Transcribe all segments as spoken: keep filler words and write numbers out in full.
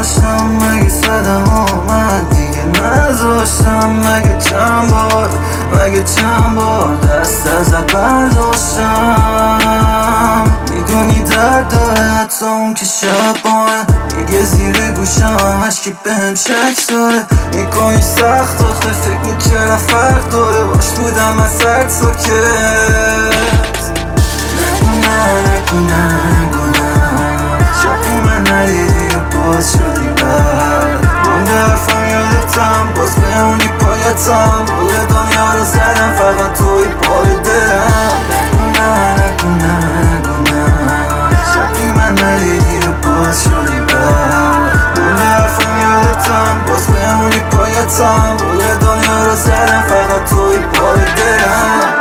نذاشتم مگه صدم اومد دیگه نذاشتم مگه چند بار مگه چند بار دست ازت برداشتم میدونی درد داره حتی اون که شب بامه دیگه زیر گوشم همش که بهم شک داره میکنی سخت آخه فکر میکردم فرق داره باش بودم از سرد ساکت نگو نگو نگو شاکی من ندیدی و باز شدی بر مونده حرفم یادتم باز بمونی پایتم بول دنیا رو زدم فقط توی پای دلم نگو نگو نگو شاکی من ندیدی و باز شدی بر مونده حرفم یادتم باز بمونی پایتم بول دنیا رو زدم فقط توی پای دلم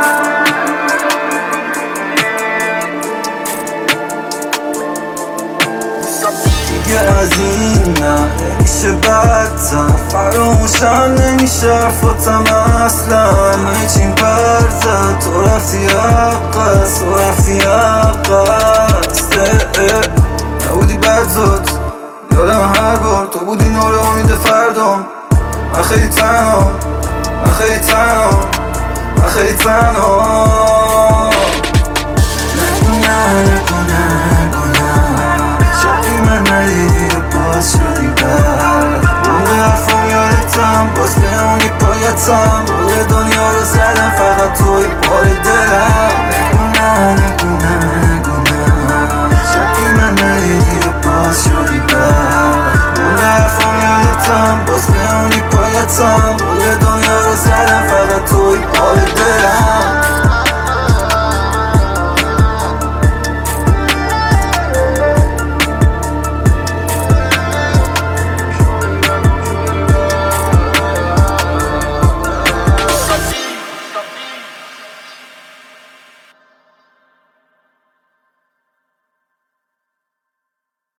دیگه از این نه نمیشه بدتر فراموشم نمیشه حرفاتم اصلا همه چیم برزد تو رفتی عقص تو رفتی عقص نبودی برزد یادم هر بار تو بودی نور امید فردام من خیلی تنها من خیلی تنها من خیلی تنها نگو نگو نگو شاکی من ندیدی و باز شدی بر مونده حرفم یادتم باز بمونی پایتم